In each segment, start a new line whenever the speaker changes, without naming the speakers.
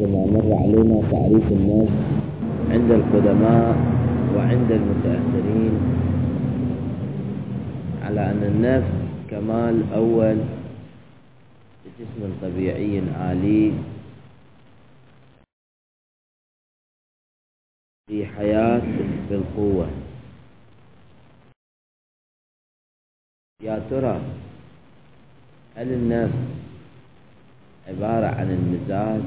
كما مر علينا تعريف النفس عند القدماء وعند المتأخرين على أن النفس كمال أول بجسم طبيعي عالي في حياة بالقوة. يا ترى هل النفس عبارة عن المزاج،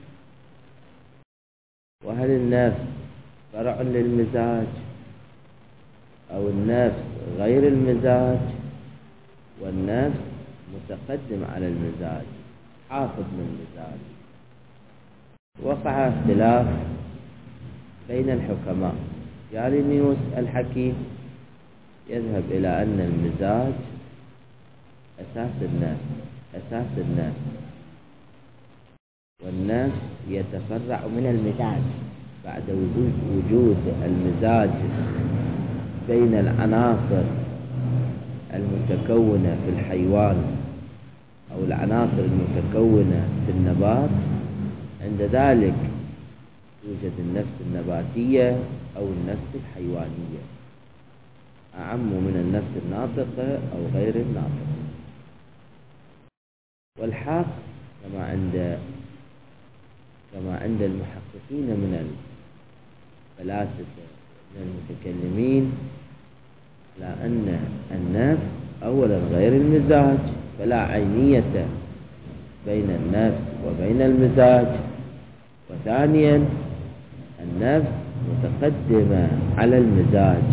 وهل النفس فرع للمزاج، أو النفس غير المزاج والنفس متقدم على المزاج حافظ للمزاج؟ وقع اختلاف بين الحكماء. جالينيوس الحكيم يذهب إلى أن المزاج أساس النفس والنفس يتفرع من المزاج بعد وجود المزاج بين العناصر المتكونة في الحيوان أو العناصر المتكونة في النبات. عند ذلك توجد النفس النباتية أو النفس الحيوانية، أعم من النفس الناطقة أو غير الناطقة. والحق كما عند المحققين من الفلاسفة من المتكلمين، لأن النفس أولا غير المزاج، فلا عينية بين النفس وبين المزاج. وثانيا النفس متقدمة على المزاج،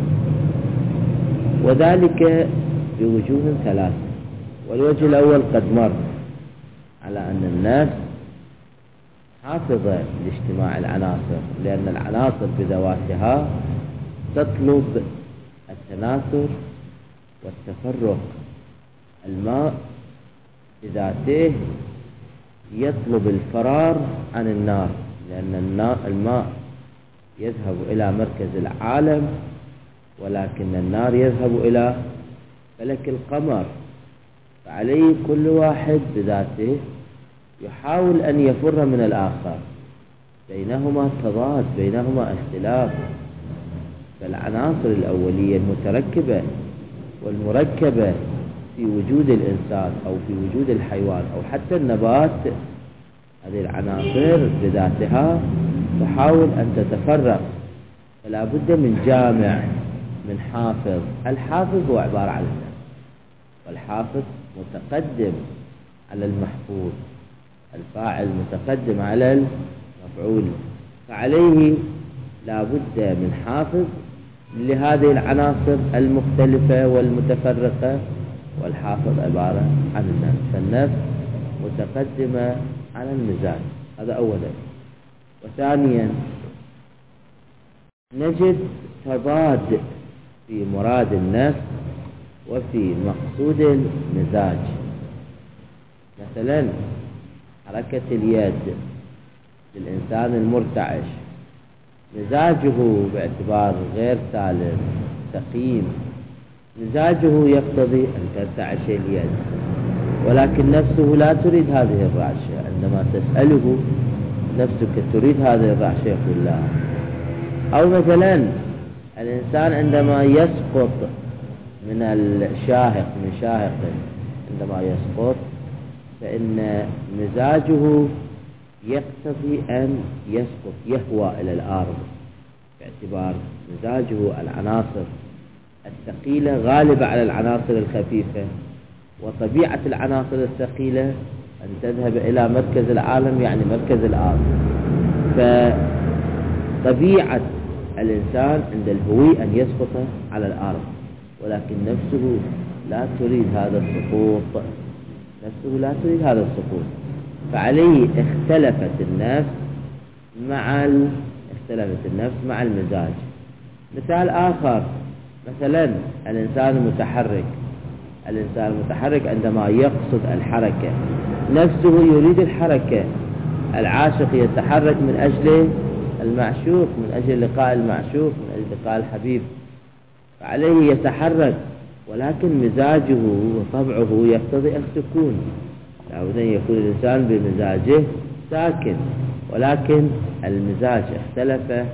وذلك بوجوه ثلاثة. والوجه الأول قد مر على أن النفس حافظة لاجتماع العناصر، لأن العناصر بذواتها تطلب التناثر والتفرق. الماء بذاته يطلب الفرار عن النار، لأن الماء يذهب إلى مركز العالم، ولكن النار يذهب إلى فلك القمر. فعليه كل واحد بذاته يحاول أن يفر من الآخر، بينهما تضاد، بينهما اختلاف. فالعناصر الأولية المتركبة والمركبة في وجود الإنسان أو في وجود الحيوان أو حتى النبات، هذه العناصر بذاتها تحاول أن تتفرق، فلا بد من جامع، من حافظ. الحافظ هو عبارة عن النفس، والحافظ متقدم على المحفوظ، الفاعل متقدم على المفعول، فعليه لا بد من حافظ لهذه العناصر المختلفة والمتفرقة، والحافظ عبارة عن النفس. فالنفس متقدمة على المزاج، هذا أولا. وثانيا نجد تضاد في مراد النفس وفي مقصود المزاج. مثلا حركة اليد للإنسان المرتعش، مزاجه باعتبار غير سالم سقيم، مزاجه يقتضي أن ترتعش اليد، ولكن نفسه لا تريد هذه الرعشة. عندما تسأله نفسك تريد هذه الرعشة يقول لا. أو مثلا الإنسان عندما يسقط من الشاهق، من شاهق، عندما يسقط فإن مزاجه يقتضي أن يسقط، يهوى إلى الأرض، باعتبار مزاجه العناصر الثقيلة غالبة على العناصر الخفيفة، وطبيعة العناصر الثقيلة أن تذهب إلى مركز العالم، يعني مركز الأرض. فطبيعة الإنسان عند الهوي أن يسقط على الأرض، ولكن نفسه لا تريد هذا السقوط، نفسه لا تريد هذا السقوط. فعليه اختلفت النفس مع المزاج. مثال آخر، مثلا الإنسان المتحرك عندما يقصد الحركة، نفسه يريد الحركة. العاشق يتحرك من أجل المعشوق، من أجل لقاء المعشوق، من أجل لقاء الحبيب، فعليه يتحرك، ولكن مزاجه وطبعه يقتضي السكون. لابد أن يكون الإنسان بمزاجه ساكن، ولكن المزاج اختلف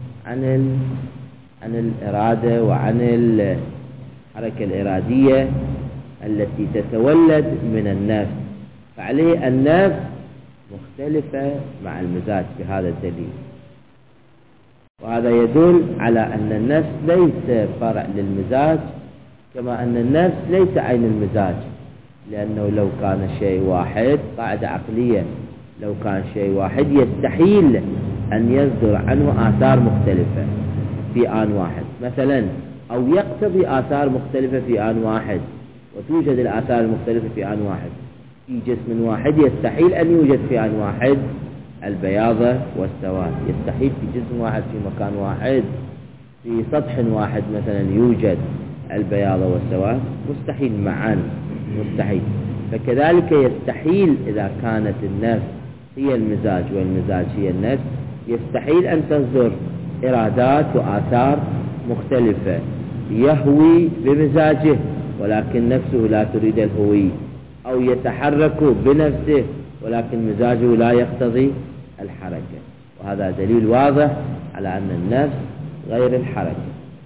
عن الإرادة وعن الحركة الإرادية التي تتولد من النفس، فعليه النفس مختلفة مع المزاج بهذا الدليل. وهذا يدل على أن النفس ليس فرع للمزاج، كما أن النفس ليس عين المزاج، لأنه لو كان شيء واحد، قاعدة عقلية، لو كان شيء واحد يستحيل أن يصدر عنه آثار مختلفة في آن واحد مثلا، أو يقتضي آثار مختلفة في آن واحد، وتوجد الآثار المختلفة في آن واحد. في جسم واحد يستحيل أن يوجد في آن واحد البياضة والسواد، يستحيل في جسم واحد في مكان واحد في سطح واحد مثلا يوجد البياضة والسواد، مستحيل معا، مستحيل. فكذلك يستحيل إذا كانت النفس هي المزاج والمزاج هي النفس، يستحيل أن تصدر إرادات وآثار مختلفة، يهوي بمزاجه ولكن نفسه لا تريد الهوي، أو يتحرك بنفسه ولكن مزاجه لا يقتضي الحركة. وهذا دليل واضح على أن النفس غير الحركة.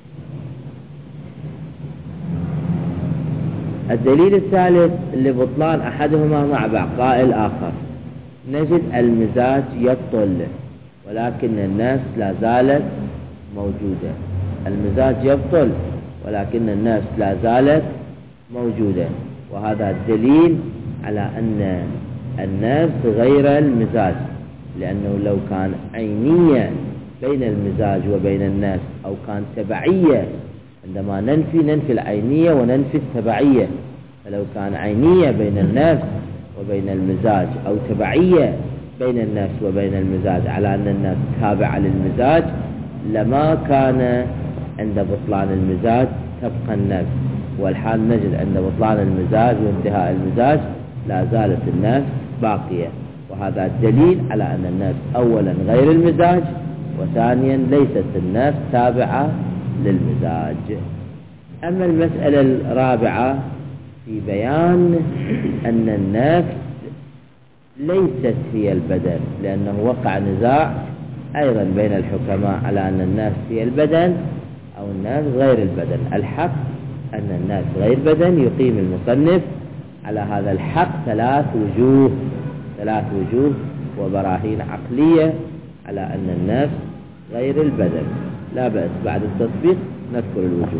الدليل الثالث لبطلان أحدهما مع بقاء الآخر، نجد المزاج يبطل ولكن النفس لا زالت موجودة. المزاج يبطل ولكن النفس لا زالت موجودة، وهذا الدليل على أن النفس غير المزاج، لأنه لو كان عينية بين المزاج وبين النفس، أو كان تبعية، عندما ننفي العينية وننفي التبعية، فلو كان عينية بين النفس وبين المزاج، أو تبعية بين النفس وبين المزاج على أن النفس تابعة للمزاج، لما كان عند بطلان المزاج تبقى النفس، والحال نجد عند بطلان المزاج وانتهاء المزاج لا زالت النفس باقية. وهذا الدليل على أن النفس أولا غير المزاج، وثانيا ليست النفس تابعة للمزاج. أما المسألة الرابعة في بيان أن النفس ليست هي البدن، لأنه وقع نزاع أيضا بين الحكماء على أن النفس هي البدن أو النفس غير البدن. الحق أن النفس غير بدن، يقيم المصنف على هذا الحق ثلاث وجوه وبراهين عقلية على أن النفس غير البدن. لا بأس بعد التطبيق نذكر الوجوه.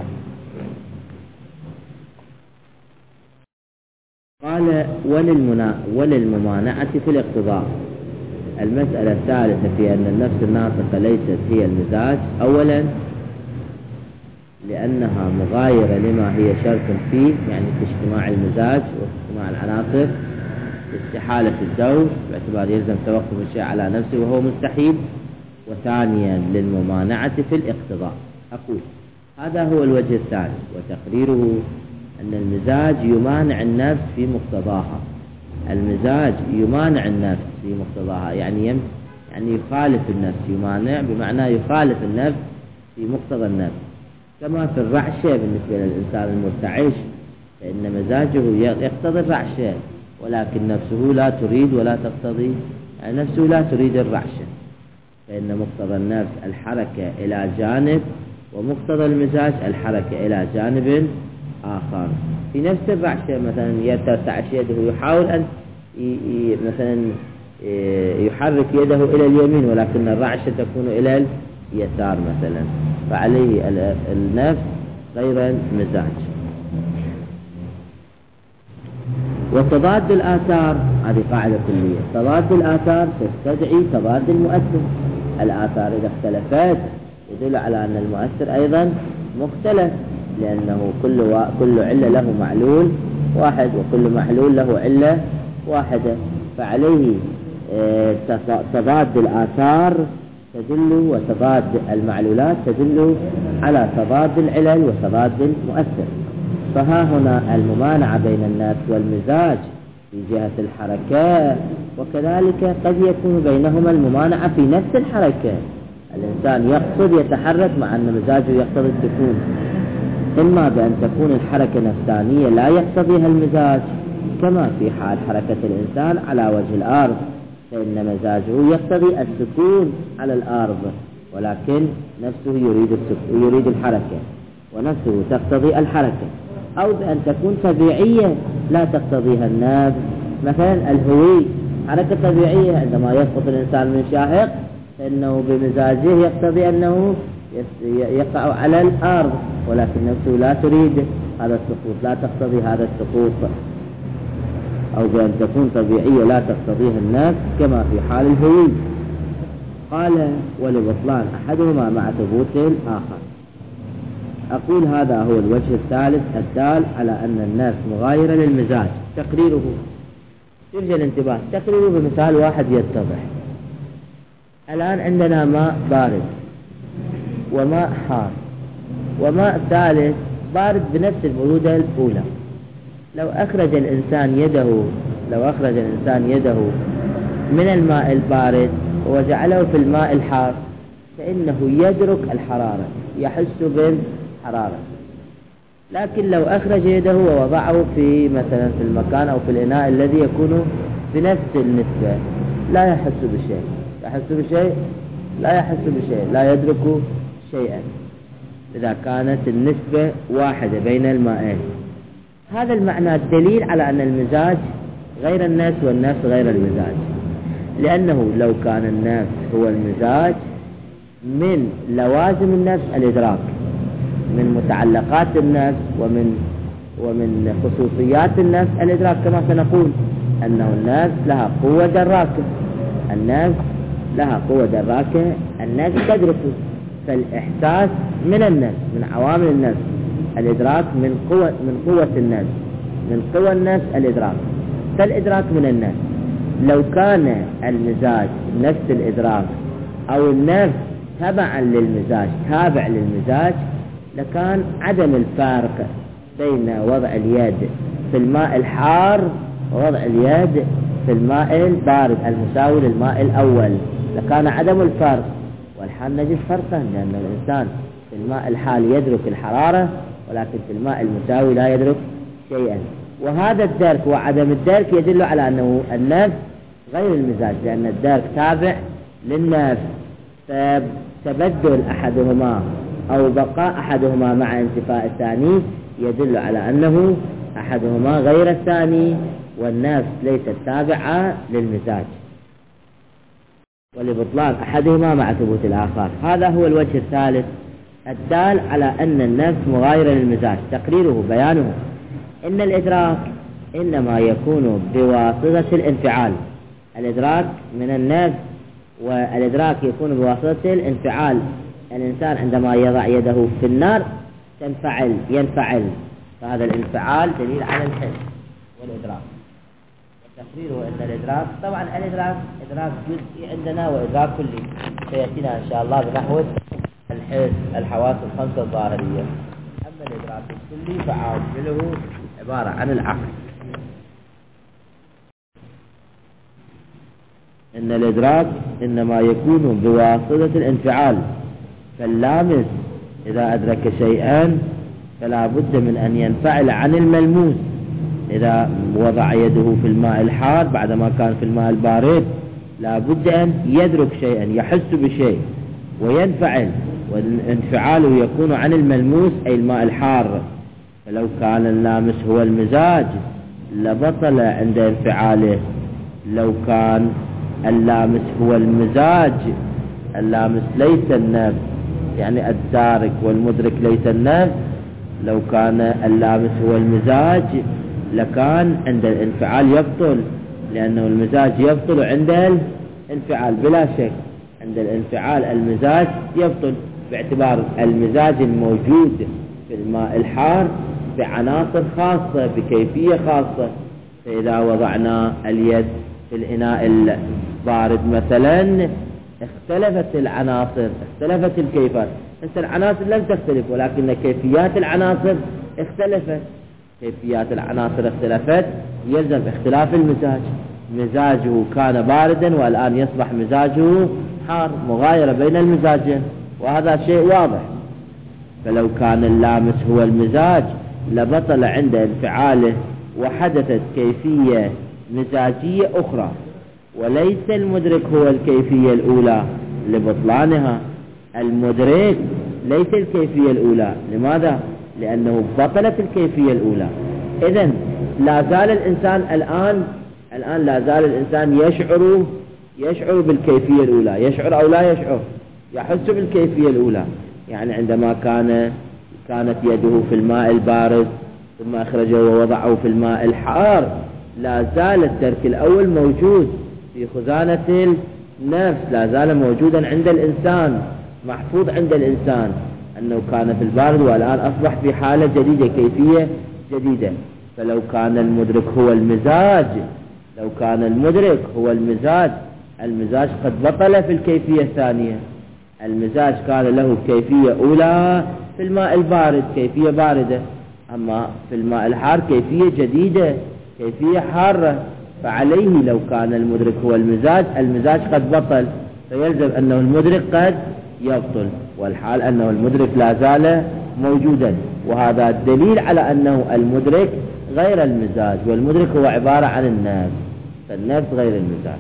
قال وللممانعة في الاقتضاء. المسألة الثالثة في أن النفس الناطقة ليست هي المزاج، أولا لأنها مغايرة لما هي شرط فيه، يعني في اجتماع المزاج واجتماع العناصر، استحالة الدور باعتبار يلزم توقف الشيء على نفسه وهو مستحيل. وثانيا للممانعة في الاقتضاء. أقول هذا هو الوجه الثاني، وتقريره أن المزاج يمانع النفس في مقتضاها. المزاج يمانع النفس في مقتضاها، يعني يخالف النفس، يمانع بمعنى يخالف النفس في مقتضى النفس، كما في الرعشة بالنسبة للإنسان المرتعش، فإن مزاجه يقتضي الرعشة ولكن نفسه لا تريد ولا تقتضي، يعني نفسه لا تريد الرعشة، فإن مقتضى النفس الحركة إلى جانب، ومقتضى المزاج الحركة إلى جانب آخر. في نفس الرعشة مثلا يترتعش يده، يحاول أن مثلا يحرك يده إلى اليمين ولكن الرعشة تكون إلى اليسار مثلا، فعليه النفس غير مزاج. وتضاد الآثار هذه قاعدة كلية، تضاد الآثار تستدعي تضاد المؤثر. الآثار إذا اختلفت يدل على أن المؤثر أيضا مختلف، لأنه كل علة له معلول واحد، وكل محلول له علة واحدة، فعليه تضاد الآثار تدل، وتضاد المعلولات تدل على تضاد العلل وتضاد المؤثر. فها هنا الممانعة بين النفس والمزاج في جهة الحركة، وكذلك قد يكون بينهما الممانعة في نفس الحركة. الإنسان يقصد يتحرك مع أن مزاجه يقتضي السكون، إما بأن تكون الحركة نفسانية لا يقتضيها المزاج، كما في حال حركة الإنسان على وجه الأرض، فإن مزاجه يقتضي السكون على الأرض، ولكن نفسه يريد الحركة، ونفسه تقتضي الحركة، أو بأن تكون طبيعية لا تقتضيها النفس. مثلا الهوي حركة طبيعية، عندما يسقط الإنسان من شاهق فإنه بمزاجه يقتضي أنه يقع على الأرض، ولكن نفسه لا تريد هذا السقوط، لا تقتضي هذا السقوط. أو بأن تكون طبيعية لا تقتضيها النفس كما في حال الهوي. قال ولبطلان أحدهما مع ثبوت الآخر. أقول هذا هو الوجه الثالث الدال على أن النفس مغايرة للمزاج. تقريره يرجى الانتباه، تقريره بمثال واحد يتضح. الآن عندنا ماء بارد وماء حار وماء ثالث بارد بنفس البرودة الأولى. لو أخرج الإنسان يده من الماء البارد وجعله في الماء الحار فإنه يدرك الحرارة، يحس بالحرارة. لكن لو أخرج يده ووضعه في مثلا في المكان أو في الإناء الذي يكون بنفس النسبة لا يحس بشيء، لا يدرك شيئا إذا كانت النسبة واحدة بين المائين. هذا المعنى الدليل على أن المزاج غير النفس والنفس غير المزاج، لأنه لو كان النفس هو المزاج من لوازم النفس الإدراك، من متعلقات النفس ومن خصوصيات النفس الإدراك، كما سنقول أنه النفس لها قوة دراكة، النفس تدرك. فالإحساس من النفس، من عوامل النفس، الإدراك من قوة النفس، من قوى النفس الإدراك، فالإدراك من النفس. لو كان المزاج نفس الإدراك أو النفس تابع للمزاج لكان عدم الفارق بين وضع اليد في الماء الحار ووضع اليد في الماء البارد المساوي للماء الأول، لكان عدم الفرق. والحال نجد فرقا، لأن الإنسان في الماء الحال يدرك الحرارة، ولكن في الماء المساوي لا يدرك شيئا. وهذا الدرك وعدم الدرك يدل على أنه النفس غير المزاج، لأن الدرك تابع للنفس، فتبدل أحدهما أو بقاء أحدهما مع انتفاء الثاني يدل على أنه أحدهما غير الثاني، والنفس ليست تابعة للمزاج. ولبطلان أحدهما مع ثبوت الآخر. هذا هو الوجه الثالث الدال على أن النفس مغايرة للمزاج. تقريره بيانه إن الإدراك إنما يكون بواسطة الانفعال. الإدراك من النفس والإدراك يكون بواسطة الانفعال. الإنسان عندما يضع يده في النار ينفعل، فهذا الانفعال دليل على الحس والإدراك. تقريره أن الإدراك، طبعا الإدراك إدراك جزئي عندنا وإدراك كلي، سيأتينا إن شاء الله بنحو الحس، الحواس الخمسة الظاهرية. أما الإدراك الكلي فعامله عبارة عن العقل. إن الإدراك إنما يكون بواسطة الانفعال، فاللامس إذا أدرك شيئا فلا بد من أن ينفعل عن الملموس. إذا وضع يده في الماء الحار بعدما كان في الماء البارد لا بد أن يدرك شيئا، يحس بشيء وينفعل، وانفعاله يكون عن الملموس أي الماء الحار. فلو كان اللامس هو المزاج لبطل عند انفعاله. لو كان اللامس هو المزاج، اللامس ليس النفس، يعني الدارك والمدرك ليس النفس، لو كان اللامس هو المزاج لكان عند الانفعال يبطل، لأنه المزاج يبطل عند الانفعال بلا شك. عند الانفعال المزاج يبطل باعتبار المزاج الموجود في الماء الحار بعناصر خاصة بكيفية خاصة. فإذا وضعنا اليد في الإناء البارد مثلا اختلفت العناصر، اختلفت الكيفات. العناصر لم تختلف، ولكن كيفيات العناصر اختلفت. كيفيات العناصر اختلفت يلزم اختلاف المزاج. مزاجه كان باردا والآن يصبح مزاجه حار، مغايرة بين المزاجين، وهذا شيء واضح. فلو كان اللامس هو المزاج لبطل عند انفعاله وحدثت كيفية مزاجية أخرى. وليس المدرك هو الكيفية الأولى لبطلانها. المدرك ليس الكيفية الأولى. لماذا؟ لأنه بطلت الكيفية الأولى. إذن لا زال الإنسان الآن لا زال الإنسان يشعر بالكيفية الأولى. يشعر أو لا يشعر؟ يحس بالكيفية الأولى. يعني عندما كانت يده في الماء البارد ثم أخرجه ووضعه في الماء الحار، لا زال الدرك الأول موجود في خزانة النفس، لا زال موجودا عند الإنسان، محفوظ عند الإنسان أنه كان في البارد والآن أصبح في حالة جديدة، كيفية جديدة. فلو كان المدرك هو المزاج، لو كان المدرك هو المزاج قد بطل في الكيفية الثانية. المزاج كان له كيفية أولى في الماء البارد، كيفية باردة، أما في الماء الحار كيفية جديدة، كيفية حارة. فعليه لو كان المدرك هو المزاج قد بطل، فيلزم أنه المدرك قد يبطل، والحال أنه المدرك لا زال موجودا. وهذا الدليل على أنه المدرك غير المزاج، والمدرك هو عبارة عن النفس، فالنفس غير المزاج.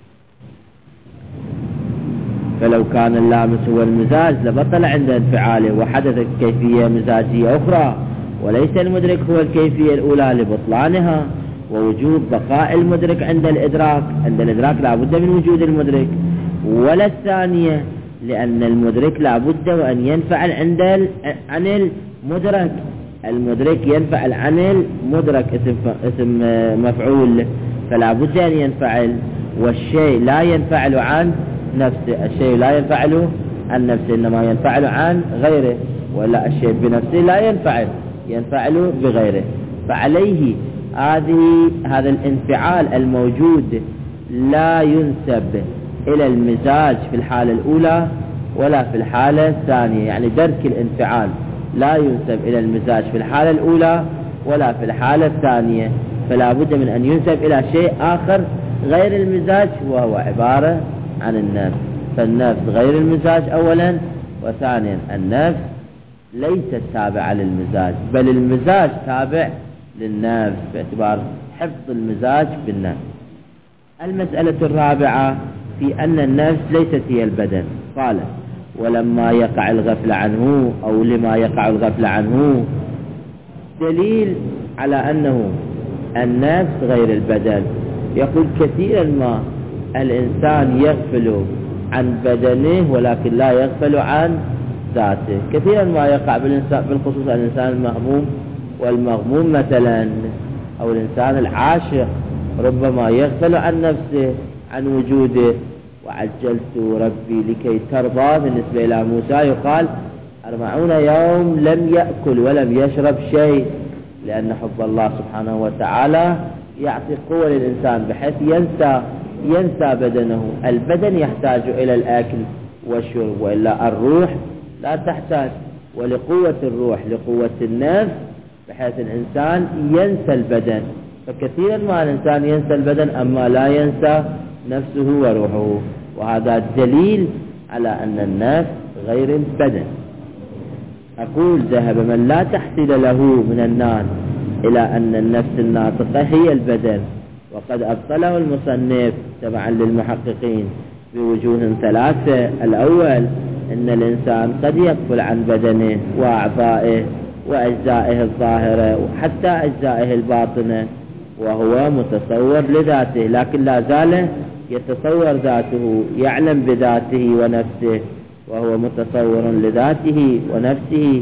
فلو كان اللامس هو المزاج لبطل عند انفعاله وحدثت كيفية مزاجية أخرى، وليس المدرك هو الكيفية الأولى لبطلانها. ووجود بقاء المدرك عند الإدراك لا بد من وجود المدرك، ولا الثانية، لأن المدرك لا بد وأن ينفعل عن المدرك. المدرك ينفعل عن المدرك، اسم مفعول، فلا بد أن ينفعل. والشيء لا ينفعل عن نفسه، الشيء لا ينفعل عن نفسه إنما ينفعل عن غيره، ولا الشيء بنفسه لا ينفعل بغيره. فعليه هذا الانفعال الموجود لا ينسب إلى المزاج في الحالة الأولى ولا في الحالة الثانية. يعني درك الانفعال لا ينسب إلى المزاج في الحالة الأولى ولا في الحالة الثانية، فلا بد من أن ينسب إلى شيء آخر غير المزاج، وهو عبارة عن النفس. فالنفس غير المزاج أولا، وثانيا النفس ليست تابعة للمزاج، بل المزاج تابع للنفس باعتبار حفظ المزاج بالنفس. المسألة الرابعة في أن النفس ليست هي البدن. قال: ولما يقع الغفل عنه، أو لما يقع الغفل عنه، دليل على أنه النفس غير البدن. يقول: كثيرا ما الإنسان يغفل عن بدنه ولكن لا يغفل عن ذاته. كثيرا ما يقع بالخصوص الإنسان المهموم والمغموم مثلا، أو الإنسان العاشق، ربما يغفل عن نفسه، عن وجوده. وعجلت ربي لكي ترضى بالنسبة إلى موسى يقال 40 يوم لم يأكل ولم يشرب شيء، لأن حب الله سبحانه وتعالى يعطي قوة للإنسان بحيث ينسى بدنه. البدن يحتاج إلى الأكل والشرب، وإلا الروح لا تحتاج. ولقوة الروح لقوة النفس بحيث الإنسان ينسى البدن. فكثيرا ما الإنسان ينسى البدن أما لا ينسى نفسه وروحه، وهذا دليل على أن النفس غير البدن. أقول: ذهب من لا تحصيل له من الناس إلى أن النفس الناطقة هي البدن، وقد أبطله المصنف تبعا للمحققين بوجوه ثلاثة. الأول: أن الإنسان قد يغفل عن بدنه وأعضائه وأجزائه الظاهرة وحتى أجزائه الباطنة وهو متصور لذاته، لكن لا زال يتصور ذاته، يعلم بذاته ونفسه، وهو متصور لذاته ونفسه.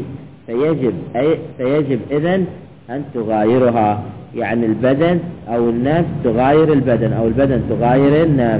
فيجب إذن أن تغايرها، يعني البدن أو النفس تغاير البدن، أو البدن تغاير النفس.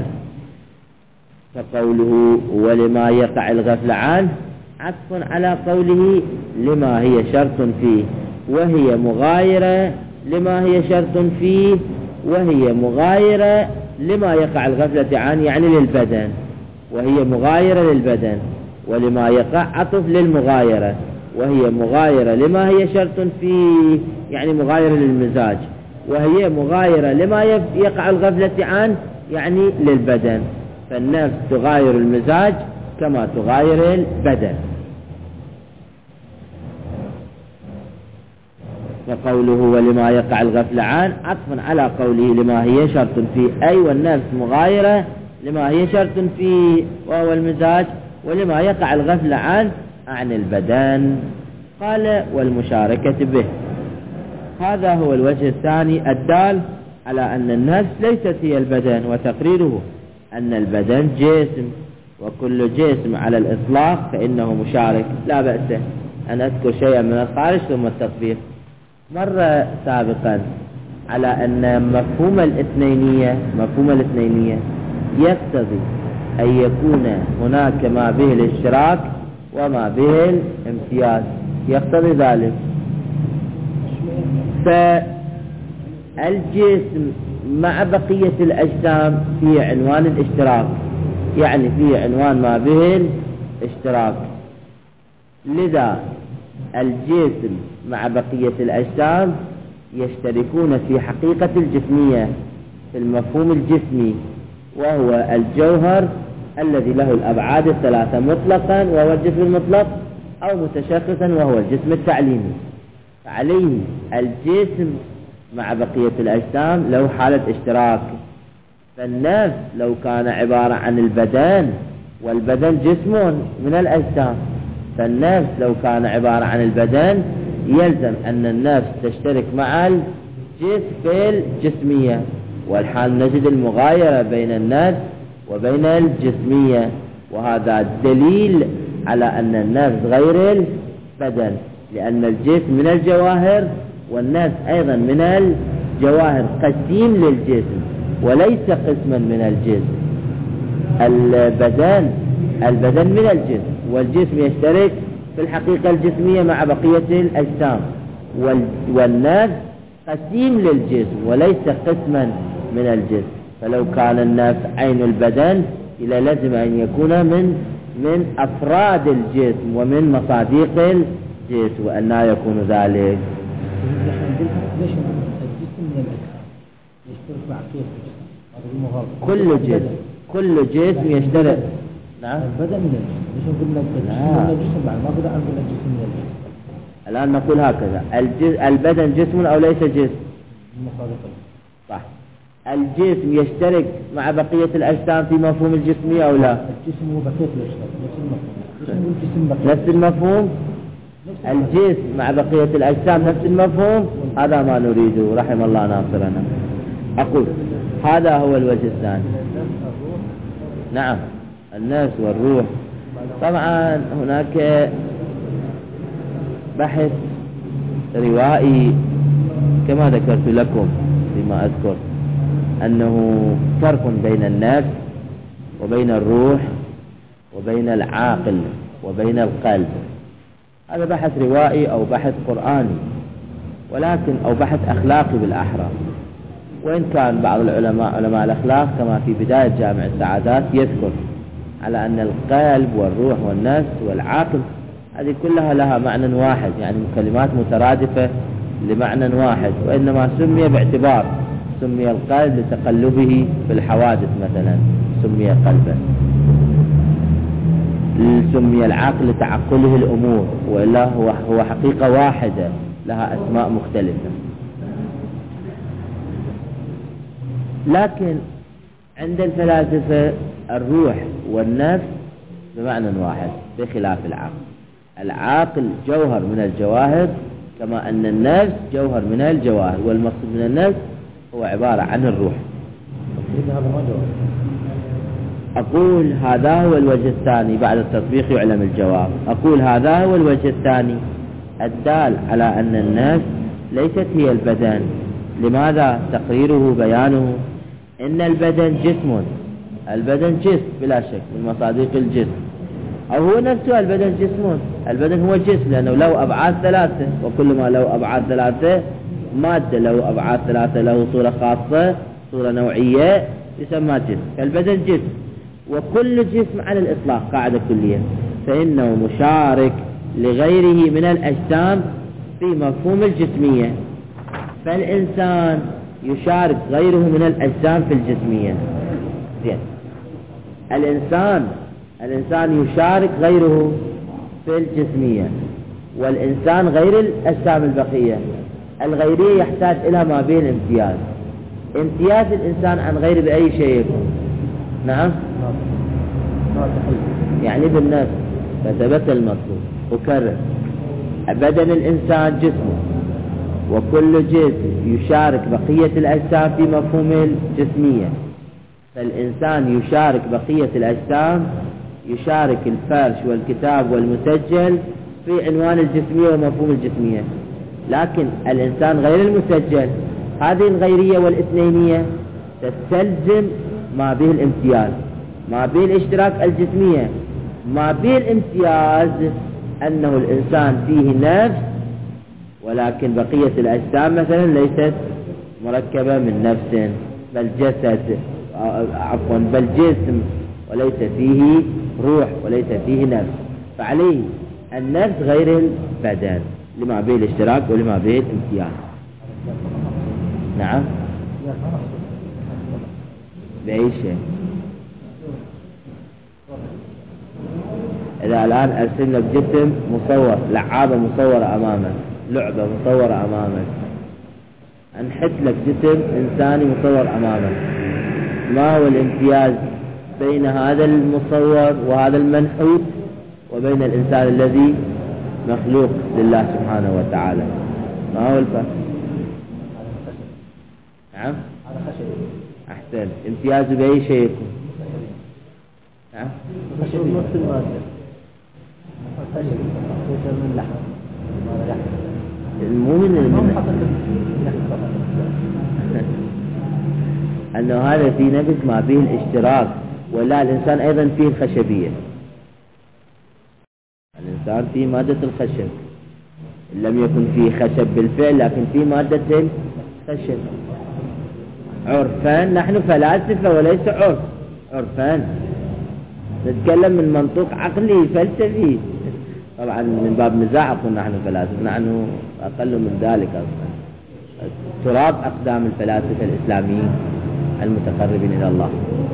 فقوله: ولما يقع الغفل عنه عطف على قوله: لما هي شرط فيه، وهي مغايرة لما هي شرط فيه، وهي مغايرة لما يقع الغفلة عنه، يعني للبدن، وهي مغايرة للبدن. ولما يقع عطف للمغايرة، وهي مغايرة لما هي شرط فيه، يعني مغايرة للمزاج، وهي مغايرة لما يقع الغفلة عنه، يعني للبدن. فالنفس تغاير المزاج كما تغاير البدن. فقوله ولما يقع الغفلة عن عطفا على قوله لما هي شرط فيه، أي والنفس مغايرة لما هي شرط فيه وهو المزاج، ولما يقع الغفلة عن البدن. قال والمشاركة به. هذا هو الوجه الثاني الدال على أن النفس ليست هي البدن، وتقريره أن البدن جسم، وكل جسم على الإطلاق فإنه مشارك. لا بأس أن أذكر شيئا من الخارج ثم التطبيق. مر سابقا على أن مفهوم الاثنينية يقتضي أن يكون هناك ما به الاشتراك وما به الامتياز، يقتضي ذلك. فالجسم مع بقية الأجسام في عنوان الاشتراك، يعني في عنوان ما به الاشتراك. لذا الجسم مع بقية الأجسام يشتركون في حقيقة الجسمية، في المفهوم الجسمي، وهو الجوهر الذي له الأبعاد الثلاثة مطلقا وهو الجسم المطلق، أو متشخصا وهو الجسم التعليمي. فعليه الجسم مع بقية الأجسام له حالة اشتراك. فالنفس لو كان عبارة عن البدن، والبدن جسم من الأجسام، فالنفس لو كان عبارة عن البدن يلزم أن النفس تشترك مع الجسم في الجسمية، والحال نجد المغايرة بين النفس وبين الجسمية، وهذا دليل على أن النفس غير البدن، لأن الجسم من الجواهر والنفس أيضا من الجواهر، قسيم للجسم وليس قسما من الجسم. البدن من الجسم، والجسم يشترك في الحقيقة الجسمية مع بقية الأجسام، والنفس قسيم للجسم وليس قسما من الجسم. فلو كان النفس عين البدن إلى لازم أن يكون من أفراد الجسم ومن مصاديق الجسم، وأن لا يكون ذلك.
ليش الجسم من الأجسام يشترك مع كيف الجسم؟
كل جسم يشترك. نعم.
البدن من الجسم. ليش نقول لك الجسم بعد ما بدأ نقول الجسم من الجسم؟
الآن نقول هكذا: البدن جسم أو ليس جسم؟ صح. الجسم يشترك مع بقية الأجسام في مفهوم الجسمية أو لا؟
الجسم وبقية الأجسام نفس
المفهوم. الجسم مع بقية الأجسام نفس المفهوم، هذا ما نريده رحم الله ناصرنا. أقول هذا هو الوجه الثاني. نعم، النفس والروح. طبعا هناك بحث روائي كما ذكرت لكم فيما أذكر، أنه فرق بين النفس وبين الروح وبين العاقل وبين القلب. هذا بحث روائي أو بحث قرآني، ولكن أو بحث أخلاقي بالأحرى. وإن كان بعض العلماء علماء الأخلاق كما في بداية جامع السعادات يذكر على أن القلب والروح والنفس والعقل هذه كلها لها معنى واحد، يعني كلمات مترادفة لمعنى واحد، وإنما سمي باعتبار سمي القلب لتقلبه في الحوادث مثلا سمي قلبا، سمي العقل لتعقله الأمور، وإلا هو حقيقة واحدة لها أسماء مختلفة. لكن عند الفلاسفة الروح والنفس بمعنى واحد بخلاف العقل. العقل جوهر من الجواهر، كما أن النفس جوهر من الجواهر، والمقصود من النفس هو عبارة عن الروح. أقول هذا هو الوجه الثاني، بعد التطبيق يعلم الجواب. أقول هذا هو الوجه الثاني الدال على أن النفس ليست هي البدن. لماذا؟ تقريره بيانه إن البدن جسم، البدن جسم بلا شك من مصادق الجسم، أو هو نفسه البدن جسم. البدن هو جسم لأنه له أبعاد ثلاثة، وكل ما له أبعاد ثلاثة مادة، له أبعاد ثلاثة، له صورة خاصة، صورة نوعية، يسمى جسم. فالبدن جسم، وكل جسم على الإطلاق قاعدة كلية فإنه مشارك لغيره من الأجسام في مفهوم الجسمية. فالإنسان يشارك غيره من الأجسام في الجسمية. زين، الإنسان يشارك غيره في الجسمية، والإنسان غير الأجسام البقية. الغيرية يحتاج إلى ما بين امتياز. امتياز الإنسان عن غيره بأي شيء يكون؟ نعم، يعني بالنفس، فثبت المطلوب. أكرر، بدن الإنسان جسمه، وكل جسم يشارك بقية الأجسام في مفهوم الجسمية. فالإنسان يشارك بقية الأجسام، يشارك الفرش والكتاب والمسجل في عنوان الجسمية ومفهوم الجسمية. لكن الإنسان غير المسجل، هذه الغيرية والاثنينية تستلزم ما به الامتياز، ما به الاشتراك الجسمية، ما به الامتياز أنه الإنسان فيه نفس، ولكن بقية الأجسام مثلا ليست مركبة من نفس، بل جسد، بل جسم، وليس فيه روح، وليس فيه نفس. فعليه النفس غير البدن، لما به الاشتراك ولما به الامتياز. نعم، بأي شيء. إذا الآن أرسل لك جسم مصور، لعابة مصورة أمامك، لعبة مصورة أمامك، أنحت لك جسم إنساني مصور أمامك، ما هو الامتياز بين هذا المصور وهذا المنحوت وبين الإنسان الذي مخلوق لله سبحانه وتعالى؟ ما هو الفرق؟ نعم، أحسن. امتيازه بأي شيء يكون؟ نعم،
نص المادة من لحم،
مو من أنه هذا في نفس ما فيه الاشتراك، ولا الإنسان أيضا فيه الخشبية. الإنسان فيه مادة الخشب، لم يكن فيه خشب بالفعل لكن فيه مادة الخشب. عرفا نحن فلاسفة وليس عرف، عرفا نتكلم من منطق عقلي فلسفي. طبعا من باب نزاع أقول نحن فلاسفة، نحن أقل من ذلك أصلا، تراب أقدام الفلاسفة الإسلاميين المتقربين إلى الله.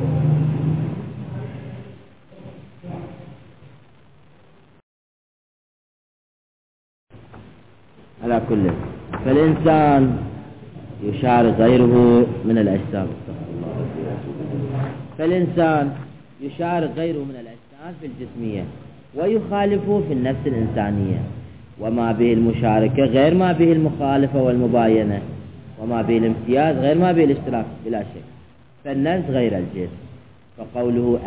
على كل، فالإنسان يشارك غيره من الأجسام، فالإنسان يشارك غيره من الأجسام في الجسمية ويخالفه في النفس الإنسانية، وما به المشاركة غير ما به المخالفة والمباينة، وما به الامتياز غير ما به الاشتراك بلا شك. فالنفس غير الجسم، فقوله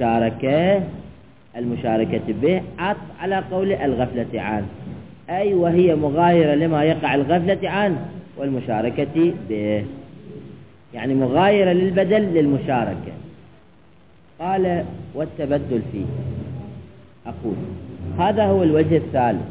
المشاركة به عطف على قول الغفلة عنه، أي وهي مغايرة لما يقع الغفلة عنه والمشاركة به، يعني مغايرة للبدل للمشاركة. قال والتبدل فيه. أقول هذا هو الوجه الثالث.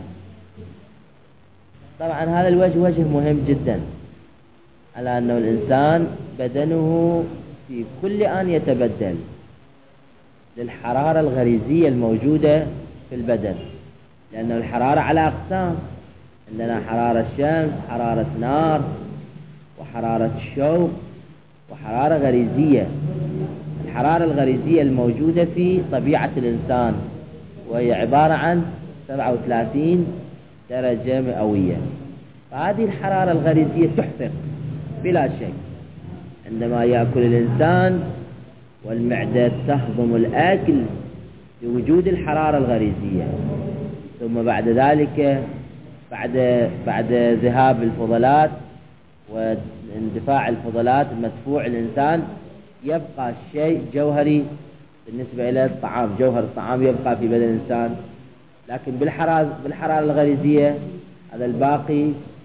طبعا هذا الوجه وجه مهم جدا، على أنه الإنسان بدنه في كل آن يتبدل للحرارة الغريزية الموجودة في البدن، لأن الحرارة على أقسام، عندنا حرارة شمس، حرارة نار، وحرارة شوق، وحرارة غريزية. الحرارة الغريزية الموجودة في طبيعة الإنسان وهي عبارة عن 37 درجة مئوية. فهذه الحرارة الغريزية تحرق بلا شك. عندما يأكل الإنسان والمعدة تهضم الأكل بوجود الحرارة الغريزية، ثم بعد ذلك بعد ذهاب الفضلات واندفاع الفضلات مدفوع الإنسان، يبقى شيء جوهري بالنسبة إلى الطعام، جوهر الطعام يبقى في بدن الإنسان، لكن بالحرارة الغريزية هذا الباقي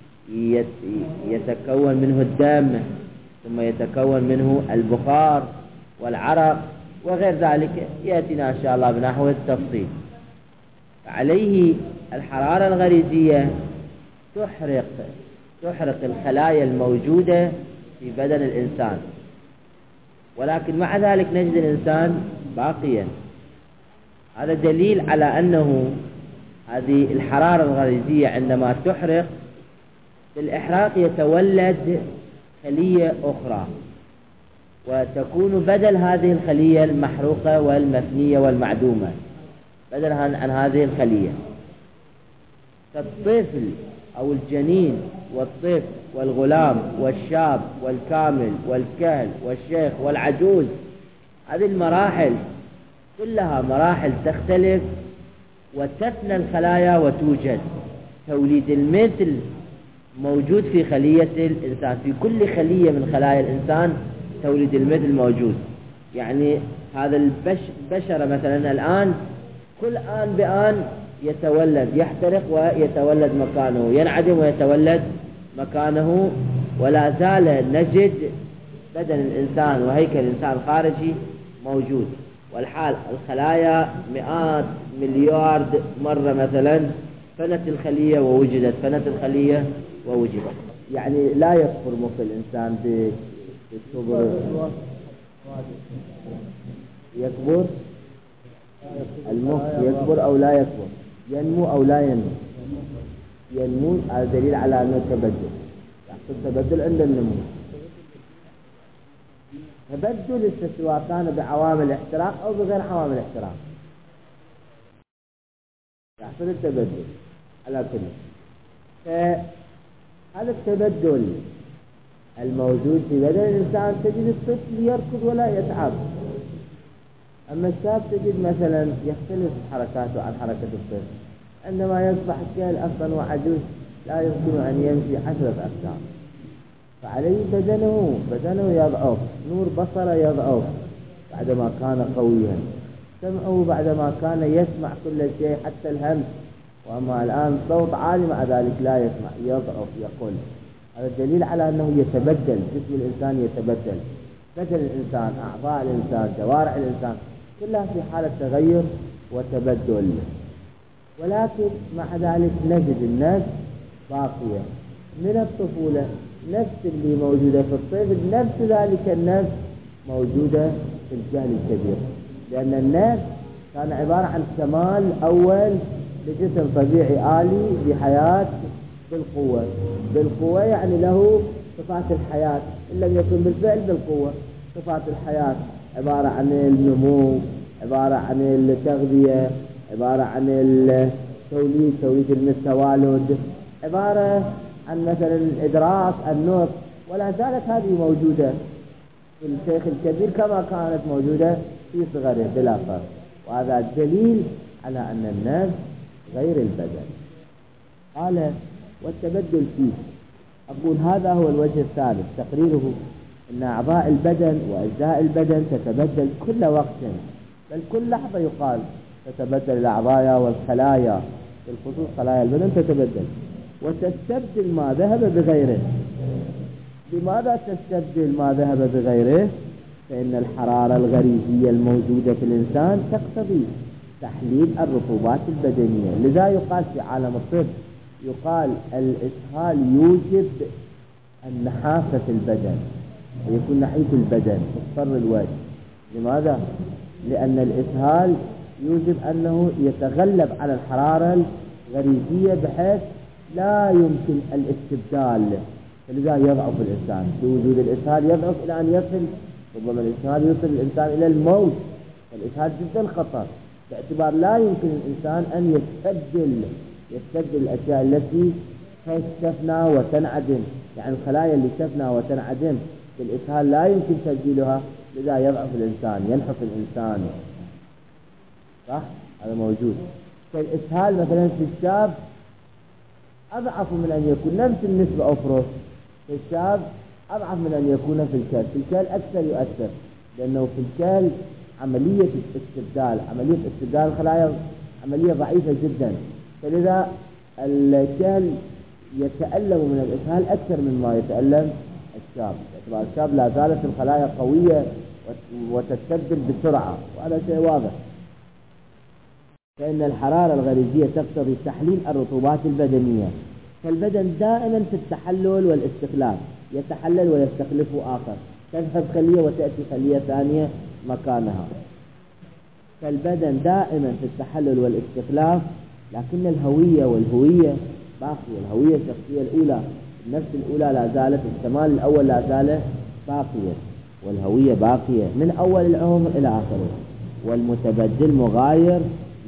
يتكون منه الدم، ثم يتكون منه البخار والعرق وغير ذلك، يأتينا إن شاء الله بنحو التفصيل. عليه الحرارة الغريزية تحرق الخلايا الموجودة في بدن الإنسان، ولكن مع ذلك نجد الإنسان باقيا. هذا دليل على أنه هذه الحرارة الغريزية عندما تحرق، بالإحراق يتولد خلية أخرى، وتكون بدل هذه الخلية المحروقة والمفنية والمعدومة، بدلا عن هذه الخلية. فالطفل أو الجنين والطفل والغلام والشاب والكامل والكهل والشيخ والعجوز. هذه المراحل كلها مراحل تختلف وتفنى الخلايا وتوجد. توليد المثل موجود في خلية الإنسان، في كل خلية من خلايا الإنسان توليد المثل موجود. يعني هذا البشر مثلا الآن كل آن بآن يتولد، يحترق ويتولد مكانه، ينعدم ويتولد مكانه، ولا زال نجد بدن الإنسان وهيكل الإنسان الخارجي موجود. والحال الخلايا مئات مليار مرة مثلا فنت الخلية ووجدت، فنت الخلية ووجدت. يعني لا يكبر مخ الإنسان بالكبر. يكبر المخ، يكبر أو لا يكبر، ينمو أو لا ينمو. ينمو، هذا دليل على أنه تبدل، يحصل تبدل عند النمو. تبدل سواء كان بعوامل احتراق أو بغير عوامل احتراق يحصل التبدل على كل. فهذا التبدل الموجود في بدن الإنسان تجد الطفل يركض ولا يتعب، أما الشاب تجد مثلا يختلف حركاته عن حركة الطفل. عندما يصبح كهل أصلا وعجوز لا يمكن أن يمشي 10 أقدام، فعليه بدنه يضعف، نور بصره يضعف بعدما كان قويا، سمعه بعدما كان يسمع كل شيء حتى الهمس، وأما الآن صوت عالي مع ذلك لا يسمع، يضعف يقل. هذا الدليل على أنه يتبدل، جسم الإنسان يتبدل، بدن الإنسان، أعضاء الإنسان، جوارح الإنسان كلها في حالة تغير وتبدل. ولكن مع ذلك نجد النفس باقية من الطفولة، نفس اللي موجودة في الطفل نفس ذلك النفس موجودة في الجهل الكبير، لأن النفس كان عبارة عن كمال أول لجسم طبيعي آلي بحياة بالقوة يعني له صفات الحياة، إن لم يكن بالفعل بالقوة. صفات الحياة عبارة عن النمو، عبارة عن التغذية، عبارة عن توليد التوالد، عبارة عن مثلا الإدراك، النطق، ولا زالت هذه موجودة في الشيخ الكبير كما كانت موجودة في صغره بلا فرق. وهذا الدليل على أن النفس غير البدن. قال والتبدل فيه. أقول هذا هو الوجه الثالث تقريره، أن أعضاء البدن وأجزاء البدن تتبدل كل وقت، بل كل لحظة يقال تتبدل الأعضاء والخلايا، بالخصوص خلايا البدن تتبدل وتستبدل ما ذهب بغيره. لماذا تستبدل ما ذهب بغيره؟ فإن الحرارة الغريزية الموجودة في الإنسان تقتضي تحليل الرطوبات البدنية. لذا يقال في عالم الطب يقال الإسهال يوجب النحافة في البدن، ويكون نحيف البدن مصفر الوجه. لماذا؟ لأن الإسهال يوجب أنه يتغلب على الحرارة الغريزية بحيث لا يمكن الاستبدال، فلذا يضعف الإنسان. بوجود الإسهال يضعف إلى أن يصل، ربما الإسهال يوصل الإنسان إلى الموت. الإسهال جدا خطر، باعتبار لا يمكن الإنسان أن يستبدل الأشياء التي تفنى وتنعدم، يعني الخلايا اللي تفنى وتنعدم بالإسهال لا يمكن تبديلها، لذا يضعف الإنسان، ينحف الإنسان. صح؟ هذا موجود. فالإسهال مثلا في الشاب أضعف من أن يكون نفس النسبة أفرز في الشاب، أضعف من أن يكون في الكهل. في الكهل أكثر يؤثر، لأنه في الكهل عملية استبدال الخلايا عملية ضعيفة جدا، فلذا الكهل يتألم من الإسهال أكثر مما يتألم الشاب. الشاب لا زالت الخلايا قوية وتستبدل بسرعة، وهذا شيء واضح. فإن الحرارة الغريزية تقتضي تحليل الرطوبات البدنية، فالبدن دائما في التحلل والاستخلاف، يتحلل ويستخلف آخر، تذهب خلية وتأتي خلية ثانية مكانها. فالبدن دائما في التحلل والاستخلاف، لكن الهوية والهوية باقية. الهوية الشخصية الأولى، النفس الأولى لا زالت، الكمال الأول لا زال باقية، والهوية باقية من أول العمر إلى آخره. والمتبدل مغاير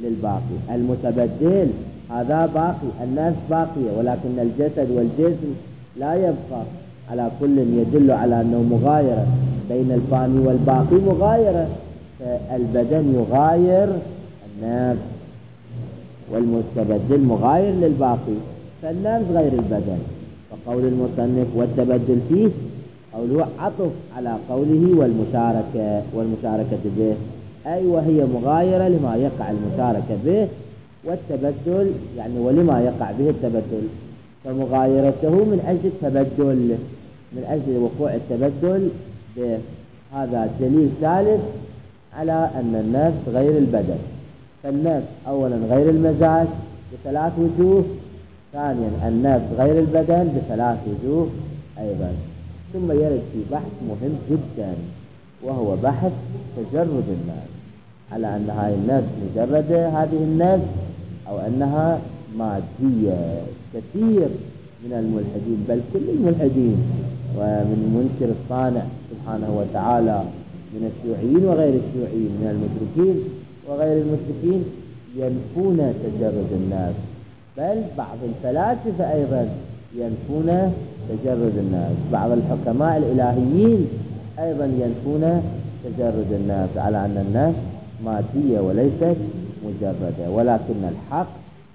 للباقي. المتبدل هذا باقي، النفس باقية، ولكن الجسد والجسم لا يبقى، على كل يدل على أنه مغايرة بين الفاني والباقي مغايرة، فالبدن يغاير النفس والمستبدل مغاير للباقي، فالنفس غير البدن. فقول المصنف والتبدل فيه قوله عطف على قوله والمشاركة به، أي وهي مغايرة لما يقع المشاركة به، والتبدل يعني ولما يقع به التبدل، فمغايرته من أجل التبدل، من أجل وقوع التبدل به. هذا دليل ثالث على أن النفس غير البدن. فالنفس أولا غير المزاج بثلاث وجوه، ثانيا النفس غير البدن بثلاث وجوه أيضا. ثم يرد في بحث مهم جدا، وهو بحث تجرد النفس، على أن هذه النفس مجردة هذه النفس أو أنها مادية. كثير من الملحدين، بل كل الملحدين ومن منكر الصانع سبحانه وتعالى من الشيوعيين وغير الشيوعيين، من المشركين وغير المشركين، ينفون تجرد النفس، بل بعض الفلاسفة أيضا ينفون تجرد النفس، بعض الحكماء الإلهيين أيضا ينفون تجرد النفس، على أن النفس مادية وليست مجردة، ولكن الحق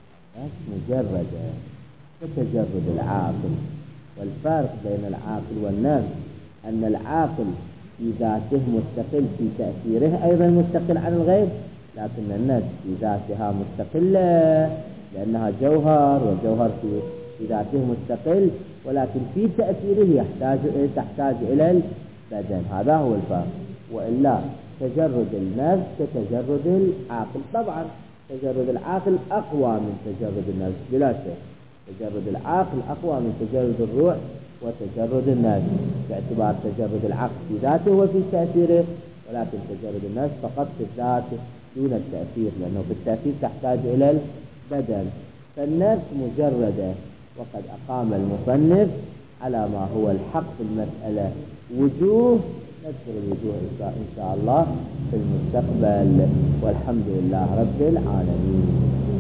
مجردة كتجرد العاقل. والفرق بين العاقل والنفس أن العاقل في ذاته مستقل، في تأثيره أيضا مستقل عن الغير، لكن النفس في ذاتها مستقلة لأنها جوهر، والجوهر في ذاته مستقل، ولكن في تأثيره تحتاج إلى البدن. هذا هو الفرق. وإلا تجرد النفس كتجرد العاقل. طبعا تجرد العاقل أقوى من تجرد النفس بلا شك، تجرد العاقل أقوى من تجرد الروح وتجرد النفس، باعتبار تجرد العقل في ذاته وفي تأثيره، ولكن تجرد النفس فقط في الذات دون التأثير، لأنه بالتأثير تحتاج إلى البدن. فالنفس مجردة، وقد أقام المصنف على ما هو الحق في المسألة وجوه، نذكر الوجوه إن شاء الله في المستقبل، والحمد لله رب العالمين.